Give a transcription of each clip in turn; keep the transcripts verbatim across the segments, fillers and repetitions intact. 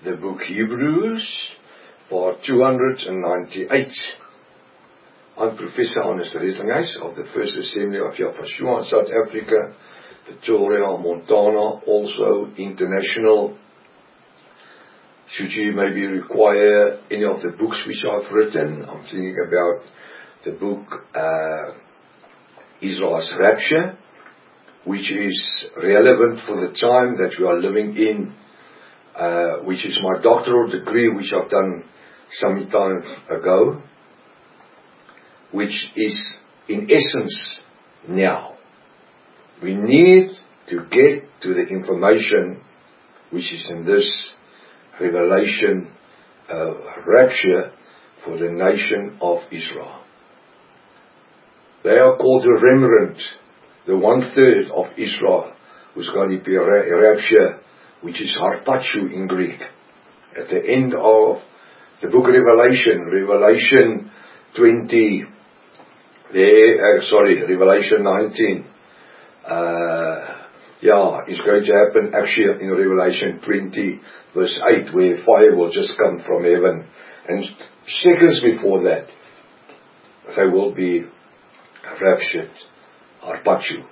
the book Hebrews, part two hundred ninety-eight. I'm Professor Hannes Redinghuis of the First Assembly of Yafashua in South Africa, Pretoria, Montana, also international. Should you maybe require any of the books which I've written, I'm thinking about the book uh, Israel's Rapture, which is relevant for the time that we are living in, uh, which is my doctoral degree, which I've done some time ago, which is in essence now. We need to get to the information which is in this revelation uh, rapture for the nation of Israel. They are called the remnant, the one-third of Israel who's going to be a rapture, which is harpazo in Greek. At the end of the book of Revelation, Revelation twenty, there, uh, sorry, Revelation nineteen, uh, yeah, it's going to happen actually in Revelation twenty, verse eight, where fire will just come from heaven. And seconds before that, they will be raptured, harpazo.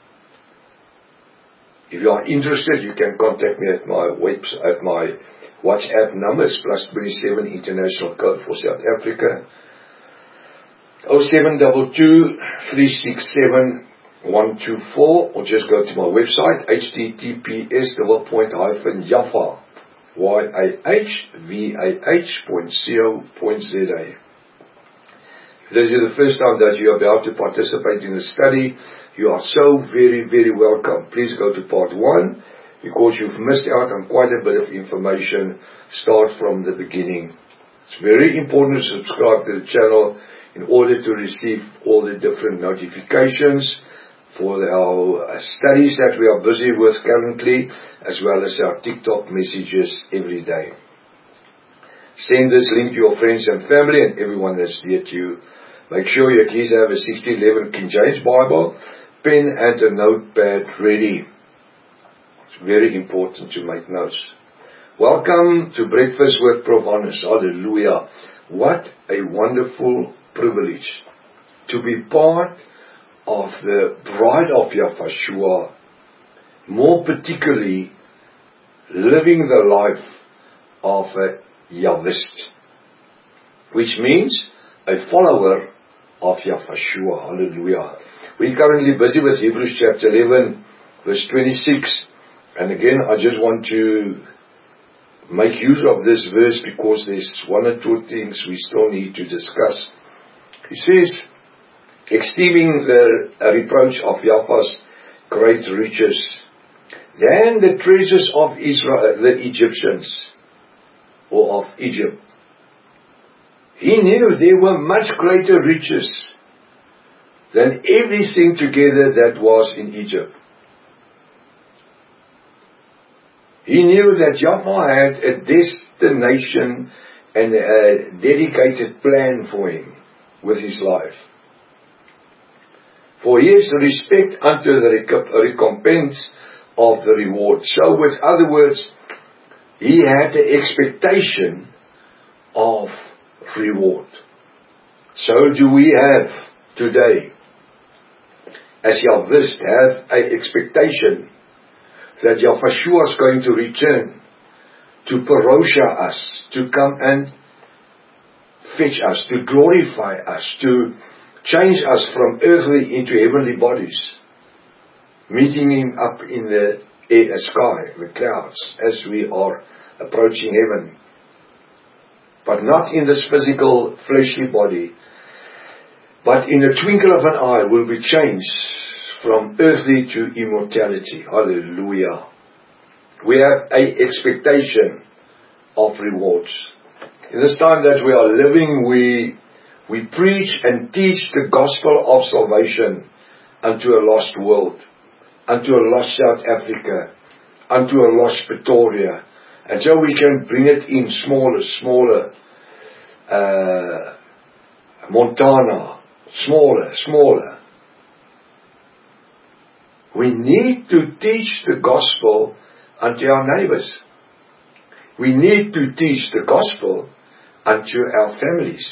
If you are interested, you can contact me at my website, at my WhatsApp number, it's plus twenty-seven international code for South Africa, oh seven two two, three six seven, one two four, or just go to my website, https double point hyphen Yafah, Y A H V A H point co point za. If this is the first time that you are about to participate in the study, you are so very, very welcome. Please go to part one, because you've missed out on quite a bit of information. Start from the beginning. It's very important to subscribe to the channel in order to receive all the different notifications for our studies that we are busy with currently, as well as our TikTok messages every day. Send this link to your friends and family and everyone that's dear to you. Make sure you at least have a sixteen eleven King James Bible, pen and a notepad ready. It's very important to make notes. Welcome to Breakfast with Prof Hannes. Hallelujah. What a wonderful privilege to be part of the bride of Yafashua, more particularly living the life of a Yahwist, which means a follower of Yafashua. Hallelujah. We're currently busy with Hebrews chapter eleven, verse twenty-six. And again, I just want to make use of this verse because there's one or two things we still need to discuss. It says, esteeming the reproach of Yahweh's great riches than the treasures of Israel, the Egyptians, or of Egypt. He knew there were much greater riches than everything together that was in Egypt. He knew that Yahweh had a destination and a dedicated plan for him with his life. For he has respect unto the recompense of the reward. So with other words, he had the expectation of reward. So do we have today, as Yahwist, have an expectation that Yafashua is going to return to parosha us, to come and fetch us, to glorify us, to change us from earthly into heavenly bodies, meeting him up in the air, sky, the clouds, as we are approaching heaven. But not in this physical, fleshly body, but in a twinkle of an eye will be changed from earthly to immortality. Hallelujah. We have an expectation of rewards. In this time that we are living, we we preach and teach the gospel of salvation unto a lost world, unto a lost South Africa, unto a lost Pretoria. And so we can bring it in smaller, smaller, uh, Montana, smaller, smaller. We need to teach the gospel unto our neighbors. We need to teach the gospel unto our families.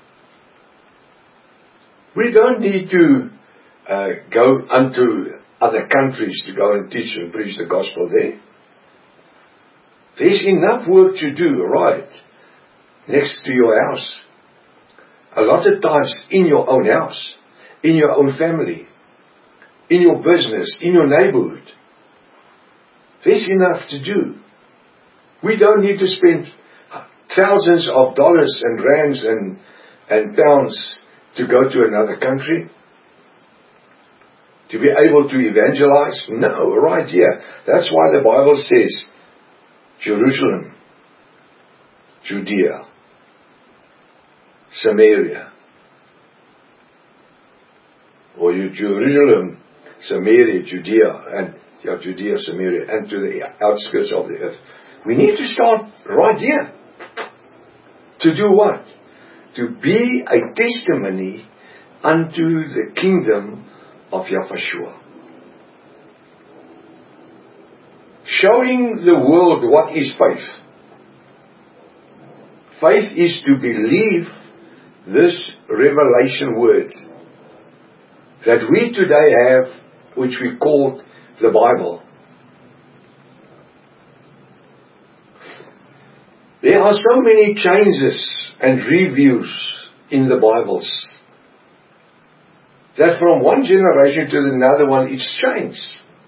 We don't need to uh, go unto other countries to go and teach and preach the gospel there. There's enough work to do right next to your house. A lot of times in your own house, in your own family, in your business, in your neighborhood. There's enough to do. We don't need to spend thousands of dollars and rands and, and pounds to go to another country. To be able to evangelize? No, right here. That's why the Bible says, Jerusalem, Judea, Samaria. Or you Jerusalem, Samaria, Judea, and yeah, Judea, Samaria, and to the outskirts of the earth. We need to start right here. To do what? To be a testimony unto the kingdom of Yahushua. Showing the world what is faith. Faith is to believe this revelation word that we today have, which we call the Bible. There are so many changes and reviews in the Bibles that from one generation to another one it's changed.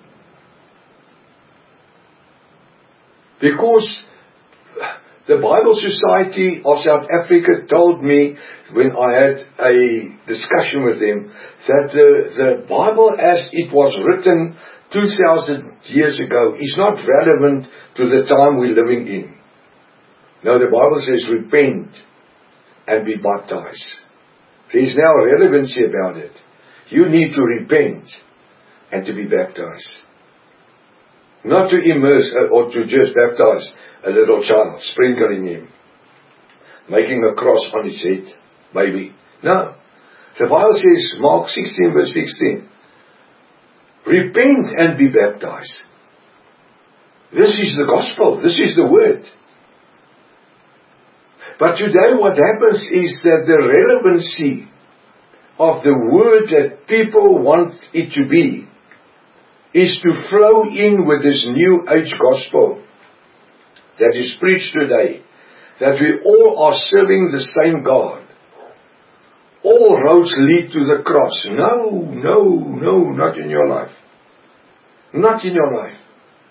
Because the Bible Society of South Africa told me when I had a discussion with them that the, the Bible as it was written two thousand years ago is not relevant to the time we're living in. No, the Bible says repent and be baptized. There's now relevancy about it. You need to repent and to be baptized. Not to immerse or to just baptize a little child, sprinkling him, making a cross on his head, maybe. No. The Bible says, Mark sixteen verse sixteen, repent and be baptized. This is the gospel. This is the word. But today what happens is that the relevancy of the word that people want it to be is to flow in with this new age gospel that is preached today, that we all are serving the same God. All roads lead to the cross. No, no, no, not in your life. Not in your life.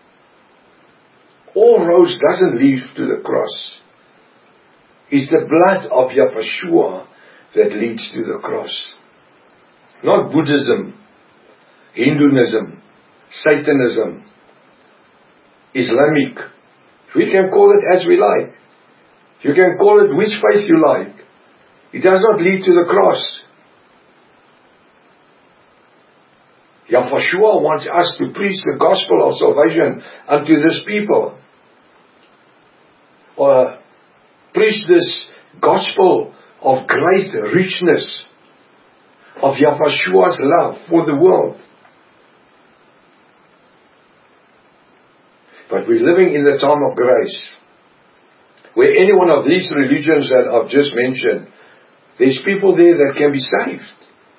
All roads doesn't lead to the cross. It's the blood of Yahushua that leads to the cross. Not Buddhism, Hinduism, Satanism, Islamic. We can call it as we like. You can call it which faith you like. It does not lead to the cross. Yahushua wants us to preach the gospel of salvation unto this people. Or preach this gospel of great richness of Yahushua's love for the world. But we're living in the time of grace, where any one of these religions that I've just mentioned, there's people there that can be saved.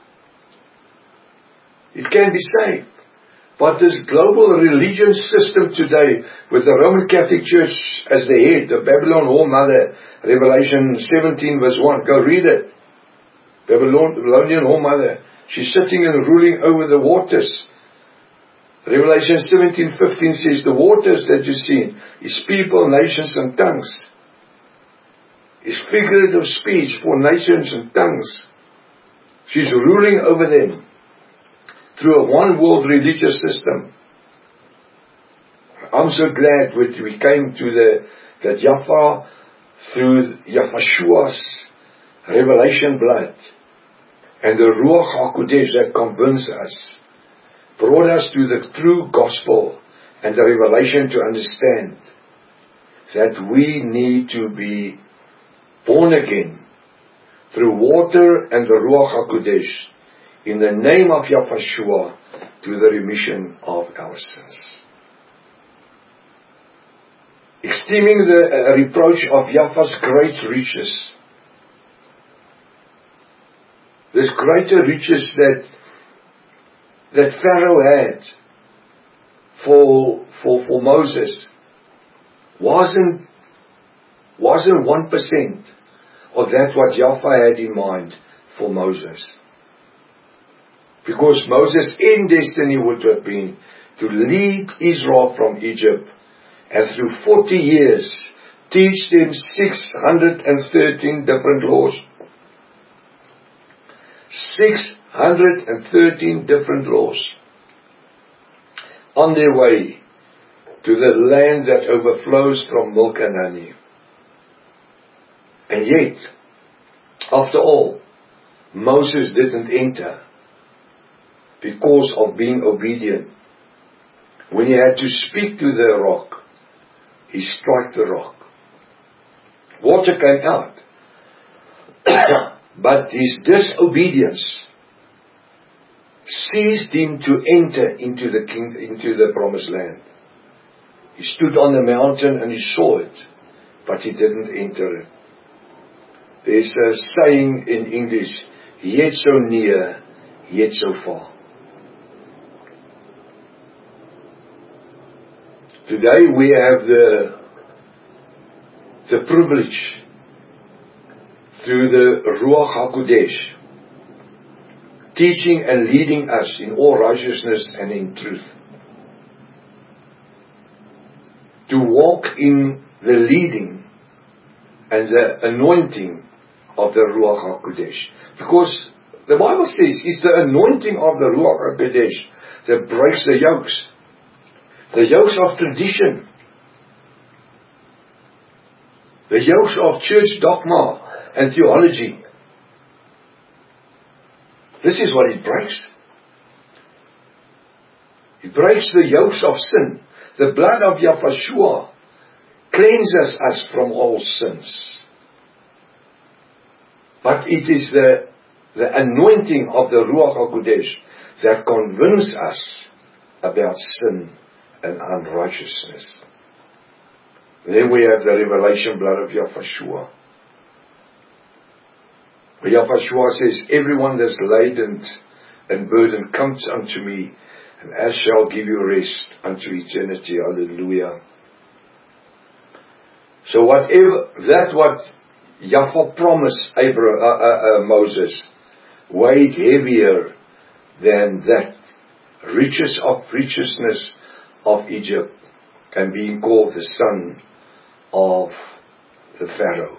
It can be saved. But this global religion system today, with the Roman Catholic Church as the head, the Babylon Whore Mother, Revelation seventeen verse one, go read it. Babylonian Whore Mother, she's sitting and ruling over the waters. Revelation seventeen fifteen says the waters that you see is people, nations and tongues. It's figurative speech for nations and tongues. She's ruling over them through a one world religious system. I'm so glad when we came to the that Yahweh through Yahushua's revelation blood and the Ruach HaKodesh that convinced us, brought us to the true gospel and the revelation to understand that we need to be born again through water and the Ruach HaKodesh in the name of Yahushua to the remission of our sins. esteeming the uh, reproach of Jaffa's great riches. This greater riches that that Pharaoh had for for for Moses wasn't wasn't one percent of that what Jaffa had in mind for Moses. Because Moses' end destiny would have been to lead Israel from Egypt, and through forty years teach them six hundred thirteen different laws. six hundred thirteen different laws on their way to the land that overflows from milk and honey. And yet, after all, Moses didn't enter because of being obedient. When he had to speak to the rock, he struck the rock. Water came out. But his disobedience ceased him to enter into the king, into the promised land. He stood on the mountain and he saw it, but he didn't enter it. There's a saying in English, yet so near, yet so far. Today we have the the privilege through the Ruach HaKodesh, teaching and leading us in all righteousness and in truth, to walk in the leading and the anointing of the Ruach HaKodesh. Because the Bible says it's the anointing of the Ruach HaKodesh that breaks the yokes. The yokes of tradition. The yokes of church dogma and theology. This is what it breaks. It breaks the yokes of sin. The blood of Yahshua cleanses us from all sins. But it is the, the anointing of the Ruach HaKodesh that convinces us about sin and unrighteousness. Then we have the revelation blood of Yahshua. Where Yahshua says, everyone that's laden and burdened comes unto me, and I shall give you rest unto eternity. Hallelujah. So whatever, that what Yahweh promised Abraham, uh, uh, uh, Moses, weighed heavier than that riches of righteousness of Egypt, and being called the son of the Pharaoh.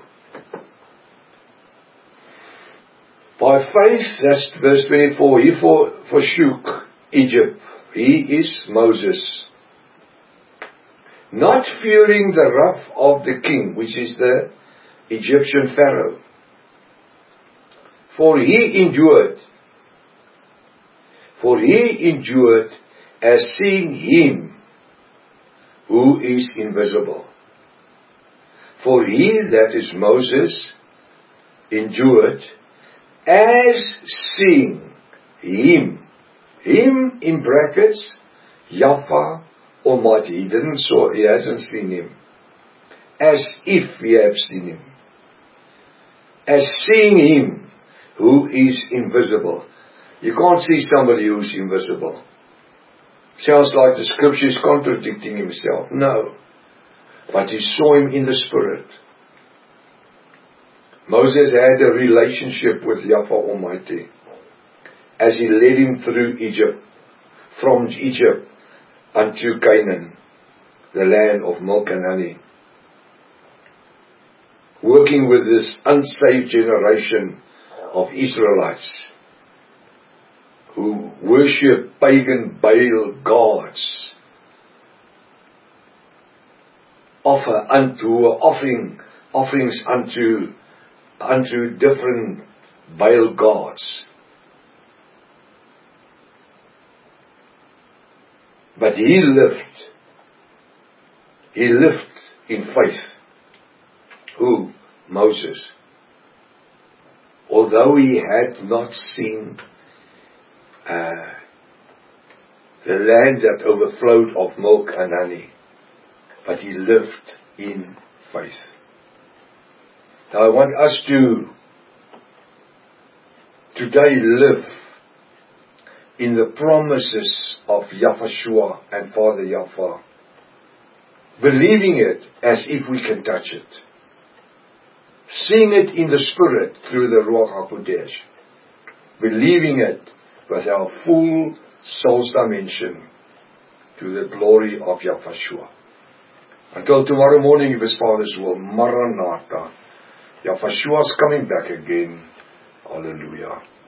By faith, that's verse twenty-four, he for, forsook Egypt, he is Moses, not fearing the wrath of the king, which is the Egyptian Pharaoh. For he endured, for he endured as seeing him who is invisible. For he, that is Moses, endured as seeing him. Him in brackets, Yahweh Almighty. He didn't saw, he hasn't seen him. As if we have seen him. As seeing him who is invisible. You can't see somebody who's invisible. Sounds like the scripture is contradicting himself. No. But he saw him in the spirit. Moses had a relationship with Yahweh Almighty as he led him through Egypt, from Egypt unto Canaan, the land of milk and honey. Working with this unsaved generation of Israelites who worship pagan Baal gods, offer unto offering offerings unto unto different Baal gods. But he lived, he lived in faith. Who? Moses. Although he had not seen uh, the land that overflowed of milk and honey, but he lived in faith. Now I want us to today live in the promises of Yahushua and Father Yahweh, believing it as if we can touch it, seeing it in the Spirit through the Ruach HaKodesh, believing it with our full soul's dimension to the glory of Yahushua. Until tomorrow morning, if His Father's will, Maranatha. Yahushua is coming back again. Hallelujah.